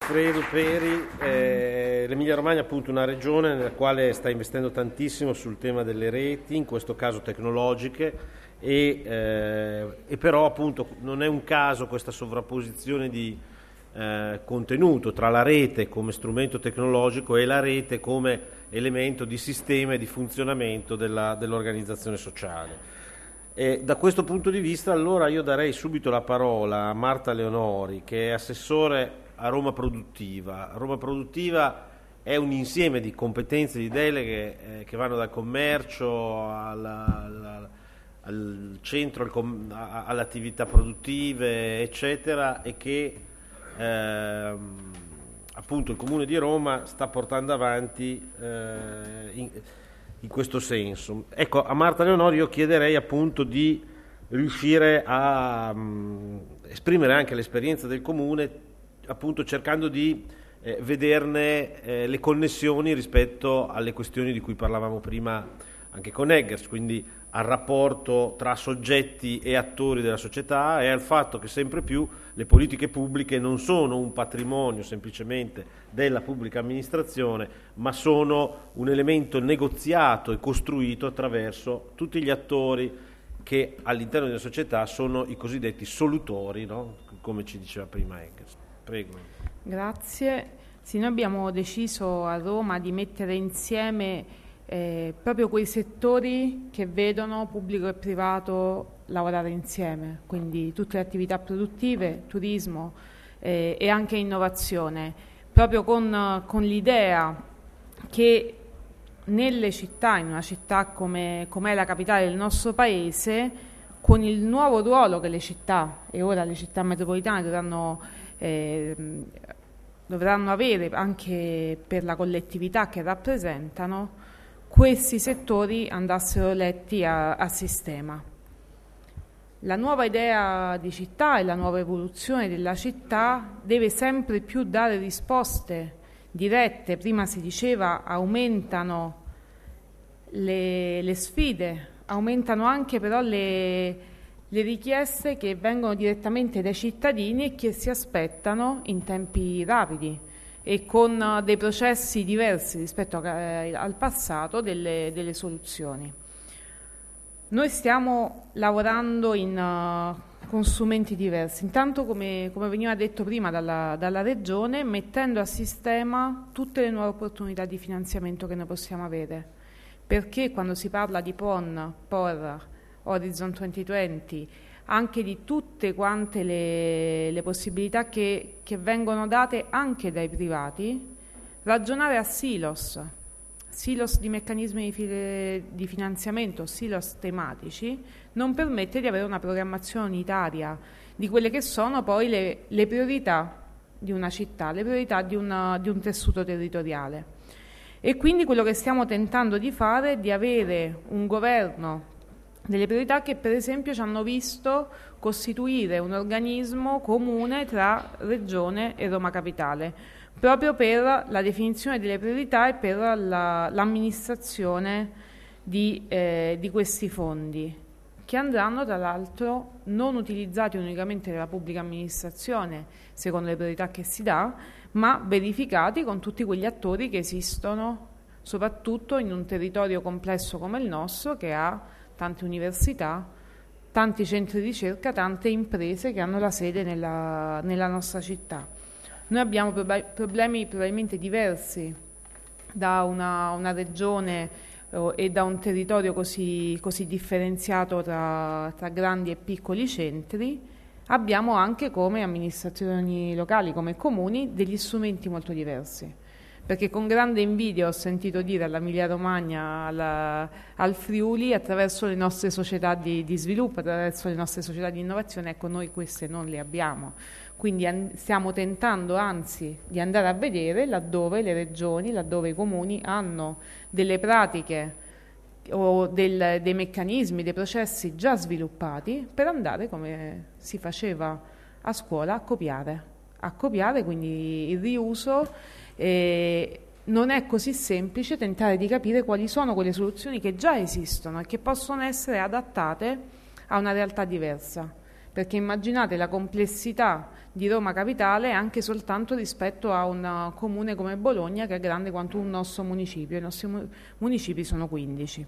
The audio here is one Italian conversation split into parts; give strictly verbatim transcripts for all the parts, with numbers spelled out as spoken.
Alfredo Peri. Eh, L'Emilia Romagna è appunto una regione nella quale sta investendo tantissimo sul tema delle reti, in questo caso tecnologiche, e, eh, e però appunto non è un caso questa sovrapposizione di eh, contenuto tra la rete come strumento tecnologico e la rete come elemento di sistema e di funzionamento della, dell'organizzazione sociale. E da questo punto di vista allora io darei subito la parola a Marta Leonori, che è assessore a Roma Produttiva. Roma Produttiva è un insieme di competenze, di deleghe eh, che vanno dal commercio alla, alla, al centro, al com- a, alle attività produttive, eccetera, e che ehm, appunto il Comune di Roma sta portando avanti eh, in, in questo senso. Ecco, a Marta Leonori io chiederei appunto di riuscire a um, esprimere anche l'esperienza del Comune, appunto cercando di eh, vederne eh, le connessioni rispetto alle questioni di cui parlavamo prima anche con Eggers, quindi al rapporto tra soggetti e attori della società e al fatto che sempre più le politiche pubbliche non sono un patrimonio semplicemente della pubblica amministrazione, ma sono un elemento negoziato e costruito attraverso tutti gli attori che all'interno della società sono i cosiddetti solutori, no? Come ci diceva prima Eggers. Prego. Grazie. Sì, noi abbiamo deciso a Roma di mettere insieme Eh, proprio quei settori che vedono pubblico e privato lavorare insieme, quindi tutte le attività produttive, turismo eh, e anche innovazione, proprio con, con l'idea che nelle città, in una città come è la capitale del nostro paese, con il nuovo ruolo che le città, e ora le città metropolitane dovranno, eh, dovranno avere anche per la collettività che rappresentano, questi settori andassero letti a, a sistema. La nuova idea di città e la nuova evoluzione della città deve sempre più dare risposte dirette. Prima si diceva aumentano le, le sfide, aumentano anche però le, le richieste che vengono direttamente dai cittadini e che si aspettano in tempi rapidi e con dei processi diversi rispetto a, eh, al passato delle, delle soluzioni. Noi stiamo lavorando in, uh, con strumenti diversi, intanto come, come veniva detto prima dalla, dalla Regione, mettendo a sistema tutte le nuove opportunità di finanziamento che noi possiamo avere, perché quando si parla di P O N, P O R, Horizon duemilaventi, anche di tutte quante le, le possibilità che, che vengono date anche dai privati, ragionare a silos, silos di meccanismi di, fi, di finanziamento, silos tematici, non permette di avere una programmazione unitaria di quelle che sono poi le, le priorità di una città, le priorità di, una, di un tessuto territoriale. E quindi quello che stiamo tentando di fare è di avere un governo delle priorità che per esempio ci hanno visto costituire un organismo comune tra Regione e Roma Capitale, proprio per la definizione delle priorità e per la, l'amministrazione di, eh, di questi fondi, che andranno tra l'altro non utilizzati unicamente dalla pubblica amministrazione secondo le priorità che si dà, ma verificati con tutti quegli attori che esistono soprattutto in un territorio complesso come il nostro, che ha tante università, tanti centri di ricerca, tante imprese che hanno la sede nella, nella nostra città. Noi abbiamo prob- problemi probabilmente diversi da una, una regione eh, e da un territorio così, così differenziato tra, tra grandi e piccoli centri. Abbiamo anche come amministrazioni locali, come comuni, degli strumenti molto diversi. Perché con grande invidia ho sentito dire all'Emilia Romagna, alla, al Friuli, attraverso le nostre società di, di sviluppo, attraverso le nostre società di innovazione, ecco, noi queste non le abbiamo. Quindi an- stiamo tentando anzi di andare a vedere laddove le regioni, laddove i comuni hanno delle pratiche o del, dei meccanismi, dei processi già sviluppati, per andare, come si faceva a scuola, a copiare. A copiare, quindi il riuso. Eh, non è così semplice tentare di capire quali sono quelle soluzioni che già esistono e che possono essere adattate a una realtà diversa, perché immaginate la complessità di Roma Capitale anche soltanto rispetto a un comune come Bologna, che è grande quanto un nostro municipio. I nostri municipi sono quindici.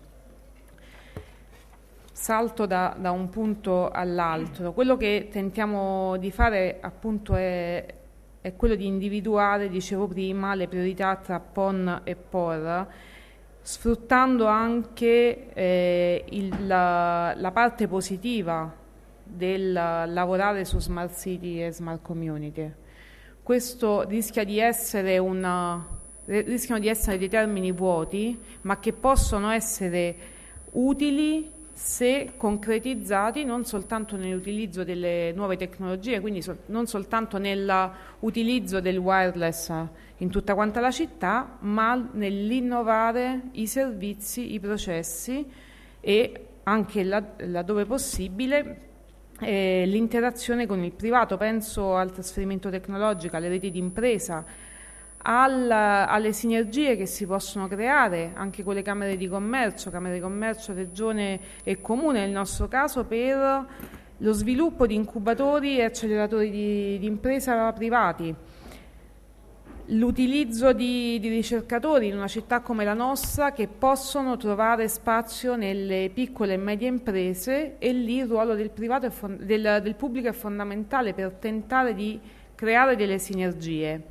Salto da, da un punto all'altro. Quello che tentiamo di fare appunto è, è quello di individuare, dicevo prima, le priorità tra P O N e P O R, sfruttando anche eh, il, la, la parte positiva del lavorare su Smart City e Smart Community. Questo rischia di essere una, rischiano di essere dei termini vuoti, ma che possono essere utili se concretizzati non soltanto nell'utilizzo delle nuove tecnologie, quindi so, non soltanto nell'utilizzo del wireless in tutta quanta la città, ma nell'innovare i servizi, i processi e anche là, laddove possibile eh, l'interazione con il privato. Penso al trasferimento tecnologico, alle reti di impresa, Al, alle sinergie che si possono creare anche con le camere di commercio, camere di commercio, regione e comune nel nostro caso, per lo sviluppo di incubatori e acceleratori di, di impresa privati, l'utilizzo di, di ricercatori in una città come la nostra che possono trovare spazio nelle piccole e medie imprese, e lì il ruolo del, privato è del, del pubblico è fondamentale per tentare di creare delle sinergie.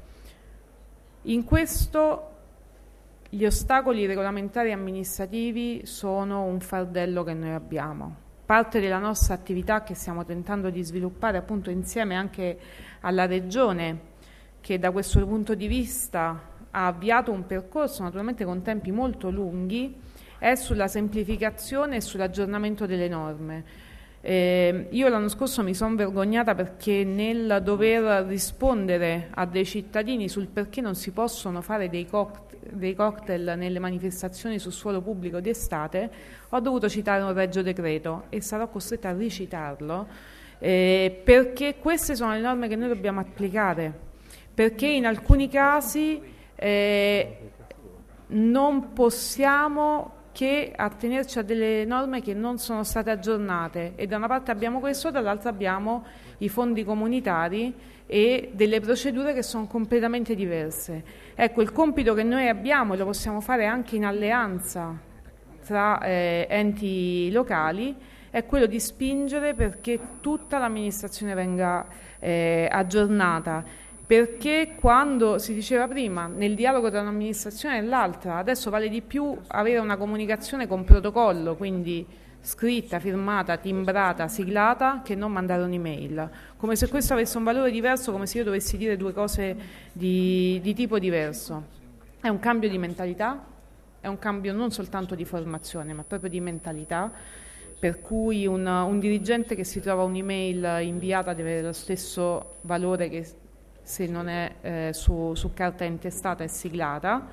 In questo gli ostacoli regolamentari e amministrativi sono un fardello che noi abbiamo. Parte della nostra attività che stiamo tentando di sviluppare appunto insieme anche alla Regione, che da questo punto di vista ha avviato un percorso naturalmente con tempi molto lunghi, è sulla semplificazione e sull'aggiornamento delle norme. Eh, io l'anno scorso mi sono vergognata perché nel dover rispondere a dei cittadini sul perché non si possono fare dei cocktail, dei cocktail nelle manifestazioni sul suolo pubblico d'estate, ho dovuto citare un regio decreto e sarò costretta a ricitarlo eh, perché queste sono le norme che noi dobbiamo applicare, perché in alcuni casi eh, non possiamo che attenerci a delle norme che non sono state aggiornate, e da una parte abbiamo questo, dall'altra abbiamo i fondi comunitari e delle procedure che sono completamente diverse. Ecco, il compito che noi abbiamo, e lo possiamo fare anche in alleanza tra eh, enti locali, è quello di spingere perché tutta l'amministrazione venga eh, aggiornata. Perché quando si diceva prima, nel dialogo tra un'amministrazione e l'altra, adesso vale di più avere una comunicazione con protocollo, quindi scritta, firmata, timbrata, siglata, che non mandare un'email. Come se questo avesse un valore diverso, come se io dovessi dire due cose di, di tipo diverso. È un cambio di mentalità, è un cambio non soltanto di formazione, ma proprio di mentalità, per cui un, un dirigente che si trova un'email inviata deve avere lo stesso valore che se non è eh, su, su carta intestata e siglata.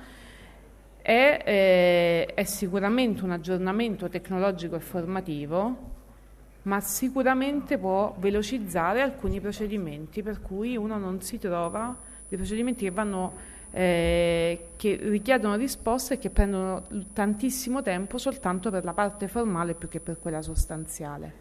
È, eh, è sicuramente un aggiornamento tecnologico e formativo, ma sicuramente può velocizzare alcuni procedimenti, per cui uno non si trova dei procedimenti che vanno eh, che richiedono risposte e che prendono tantissimo tempo soltanto per la parte formale più che per quella sostanziale.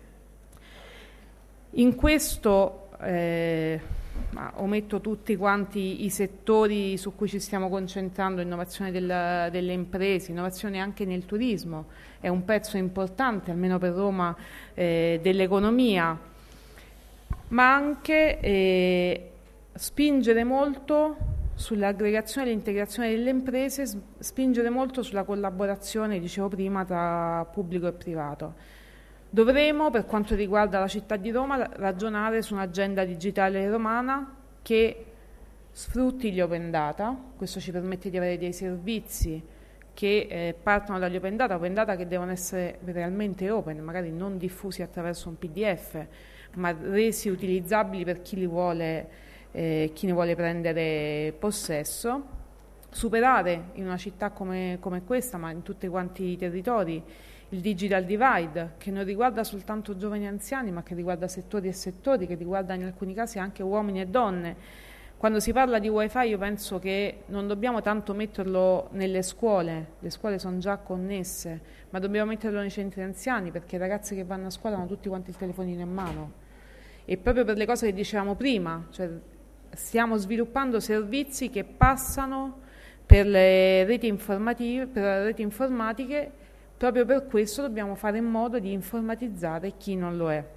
In questo eh, ma ometto tutti quanti i settori su cui ci stiamo concentrando: innovazione del, delle imprese, innovazione anche nel turismo, è un pezzo importante, almeno per Roma, eh, dell'economia, ma anche eh, spingere molto sull'aggregazione e l'integrazione delle imprese, spingere molto sulla collaborazione, dicevo prima, tra pubblico e privato. Dovremo, per quanto riguarda la città di Roma, ragionare su un'agenda digitale romana che sfrutti gli open data. Questo ci permette di avere dei servizi che eh, partono dagli open data, open data che devono essere realmente open, magari non diffusi attraverso un P D F, ma resi utilizzabili per chi li vuole, eh, chi ne vuole prendere possesso. Superare in una città come, come questa, ma in tutti quanti i territori, il digital divide, che non riguarda soltanto giovani e anziani, ma che riguarda settori e settori, che riguarda in alcuni casi anche uomini e donne. Quando si parla di wifi io penso che non dobbiamo tanto metterlo nelle scuole, le scuole sono già connesse, ma dobbiamo metterlo nei centri anziani, perché i ragazzi che vanno a scuola hanno tutti quanti il telefonino in mano e proprio per le cose che dicevamo prima, cioè stiamo sviluppando servizi che passano per le reti informative, per le reti informatiche, proprio per questo dobbiamo fare in modo di informatizzare chi non lo è.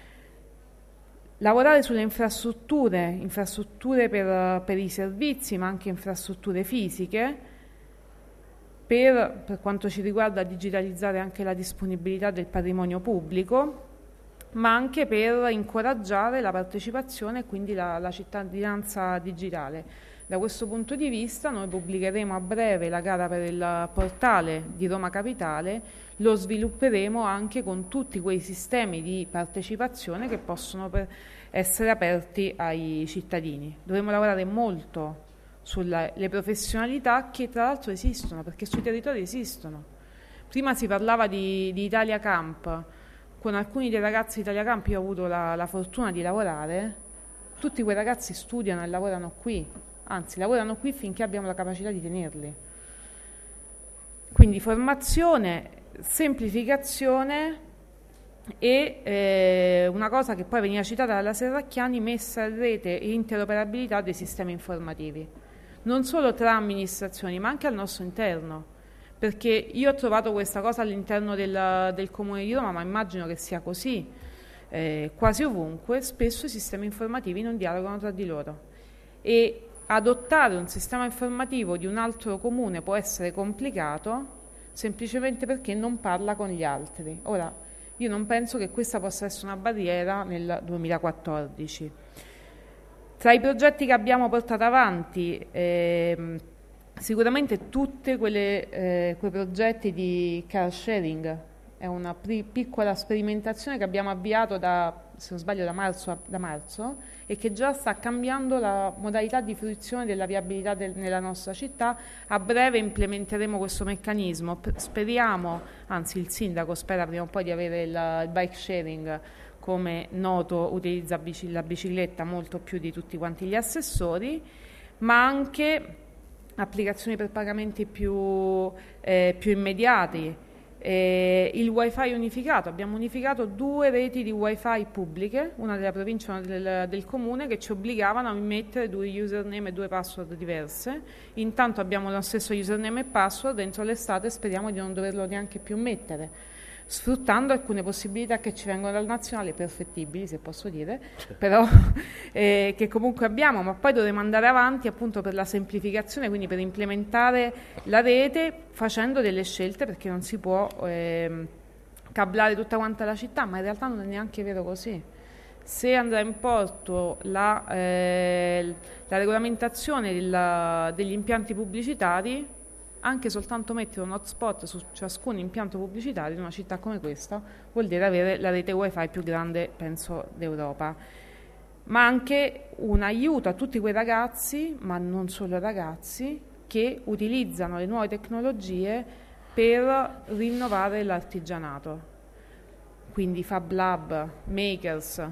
Lavorare sulle infrastrutture, infrastrutture per, per i servizi, ma anche infrastrutture fisiche, per, per quanto ci riguarda digitalizzare anche la disponibilità del patrimonio pubblico, ma anche per incoraggiare la partecipazione e quindi la, la cittadinanza digitale. Da questo punto di vista noi pubblicheremo a breve la gara per il portale di Roma Capitale, lo svilupperemo anche con tutti quei sistemi di partecipazione che possono per essere aperti ai cittadini. Dovremo lavorare molto sulle professionalità che tra l'altro esistono, perché sui territori esistono. Prima si parlava di, di Italia Camp, con alcuni dei ragazzi di Italia Camp io ho avuto la, la fortuna di lavorare, tutti quei ragazzi studiano e lavorano qui, anzi lavorano qui finché abbiamo la capacità di tenerli. Quindi formazione, semplificazione e eh, una cosa che poi veniva citata dalla Serracchiani, messa in rete e interoperabilità dei sistemi informativi, non solo tra amministrazioni ma anche al nostro interno, perché io ho trovato questa cosa all'interno del, del Comune di Roma, ma immagino che sia così eh, quasi ovunque, spesso i sistemi informativi non dialogano tra di loro e adottare un sistema informativo di un altro comune può essere complicato semplicemente perché non parla con gli altri. Ora, io non penso che questa possa essere una barriera nel duemilaquattordici. Tra i progetti che abbiamo portato avanti, ehm, sicuramente tutti eh, quei progetti di car sharing, è una pri- piccola sperimentazione che abbiamo avviato da, se non sbaglio, da marzo, da marzo e che già sta cambiando la modalità di fruizione della viabilità del, nella nostra città. A breve implementeremo questo meccanismo, speriamo, anzi il sindaco spera prima o poi di avere il, il bike sharing, come noto utilizza bici, la bicicletta molto più di tutti quanti gli assessori, ma anche applicazioni per pagamenti più, eh, più immediati. Eh, il wifi unificato, abbiamo unificato due reti di wifi pubbliche, una della provincia e una del, del comune, che ci obbligavano a mettere due username e due password diverse. Intanto abbiamo lo stesso username e password, dentro l'estate speriamo di non doverlo neanche più mettere, sfruttando alcune possibilità che ci vengono dal nazionale, perfettibili se posso dire, però eh, che comunque abbiamo, ma poi dovremo andare avanti appunto per la semplificazione, quindi per implementare la rete facendo delle scelte, perché non si può eh, cablare tutta quanta la città, ma in realtà non è neanche vero così. Se andrà in porto la, eh, la regolamentazione della, degli impianti pubblicitari, anche soltanto mettere un hotspot su ciascun impianto pubblicitario in una città come questa vuol dire avere la rete wifi più grande, penso, d'Europa, ma anche un aiuto a tutti quei ragazzi, ma non solo ragazzi, che utilizzano le nuove tecnologie per rinnovare l'artigianato. Quindi Fab Lab, Makers.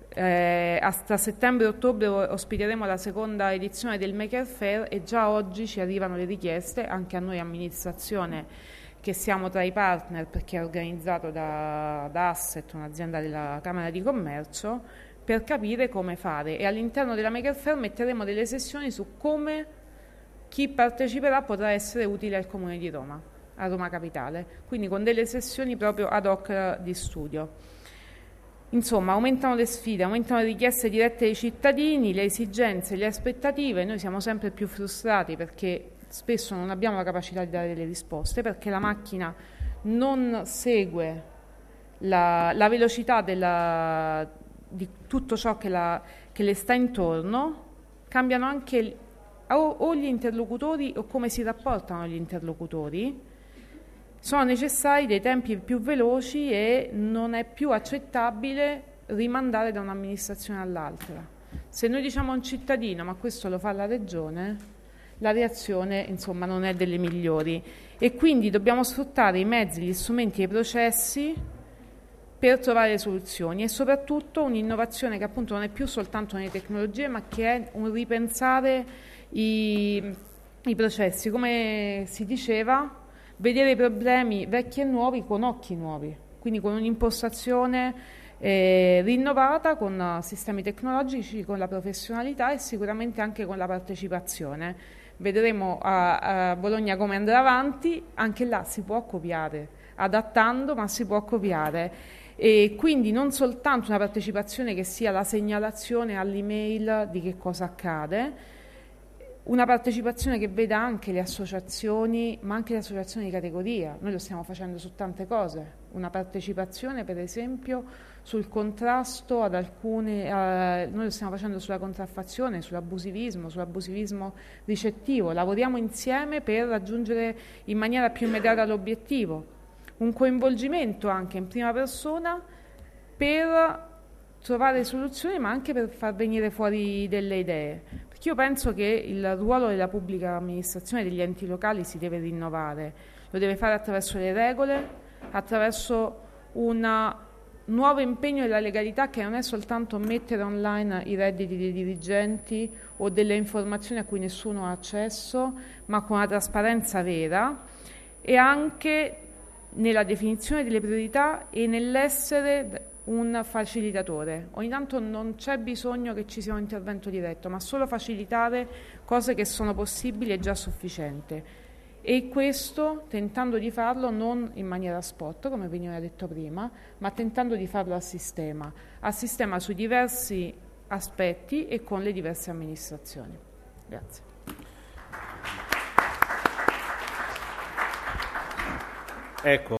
Eh, tra settembre e ottobre ospiteremo la seconda edizione del Maker Fair e già oggi ci arrivano le richieste, anche a noi amministrazione che siamo tra i partner, perché è organizzato da, da Asset, un'azienda della Camera di Commercio, per capire come fare, e all'interno della Maker Fair metteremo delle sessioni su come chi parteciperà potrà essere utile al Comune di Roma, a Roma Capitale, quindi con delle sessioni proprio ad hoc di studio. Insomma, aumentano le sfide, aumentano le richieste dirette dei cittadini, le esigenze, le aspettative. Noi siamo sempre più frustrati perché spesso non abbiamo la capacità di dare delle risposte, perché la macchina non segue la, la velocità della, di tutto ciò che, la, che le sta intorno. Cambiano anche o, o gli interlocutori o come si rapportano gli interlocutori. Sono necessari dei tempi più veloci e non è più accettabile rimandare da un'amministrazione all'altra. Se noi diciamo a un cittadino ma questo lo fa la regione, la reazione insomma non è delle migliori, e quindi dobbiamo sfruttare i mezzi, gli strumenti e i processi per trovare le soluzioni, e soprattutto un'innovazione che appunto non è più soltanto nelle tecnologie, ma che è un ripensare i, i processi, come si diceva, vedere i problemi vecchi e nuovi con occhi nuovi, quindi con un'impostazione eh, rinnovata con sistemi tecnologici, con la professionalità e sicuramente anche con la partecipazione. Vedremo a, a Bologna come andrà avanti, anche là si può copiare, adattando, ma si può copiare. E quindi non soltanto una partecipazione che sia la segnalazione all'email di che cosa accade, una partecipazione che veda anche le associazioni, ma anche le associazioni di categoria. Noi lo stiamo facendo su tante cose, una partecipazione per esempio sul contrasto ad alcune, eh, noi lo stiamo facendo sulla contraffazione, sull'abusivismo, sull'abusivismo ricettivo, lavoriamo insieme per raggiungere in maniera più immediata l'obiettivo. Un coinvolgimento anche in prima persona per trovare soluzioni, ma anche per far venire fuori delle idee. Perché io penso che il ruolo della pubblica amministrazione, degli enti locali, si deve rinnovare. Lo deve fare attraverso le regole, attraverso un nuovo impegno della legalità, che non è soltanto mettere online i redditi dei dirigenti o delle informazioni a cui nessuno ha accesso, ma con una trasparenza vera, e anche nella definizione delle priorità e nell'essere un facilitatore. Ogni tanto non c'è bisogno che ci sia un intervento diretto, ma solo facilitare cose che sono possibili è già sufficiente. E questo tentando di farlo non in maniera spot, come veniva detto prima, ma tentando di farlo a sistema, a sistema sui diversi aspetti e con le diverse amministrazioni. Grazie. Ecco.